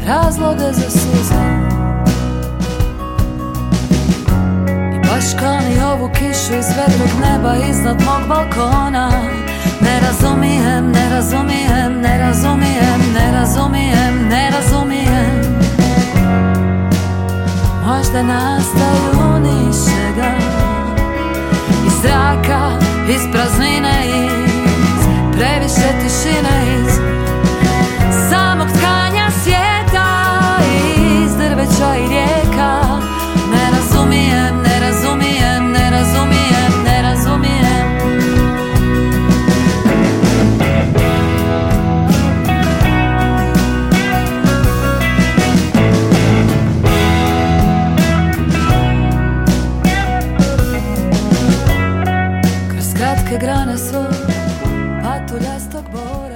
razloga za suze. I baš kao ni ovu kišu iz vedrog neba iznad mog balkona. Ne razumijem, ne razumijem, ne razumijem, ne razumijem, ne razumijem. Možda nastaju ničega, iz zraka, iz praznine, iz previše tišine, iz samog tkanja svijeta, iz drveća i rijeka. Ne razumijem, ne razumijem, ne razumijem, ne razumijem. Kroz kratke grane svog patuljastog boja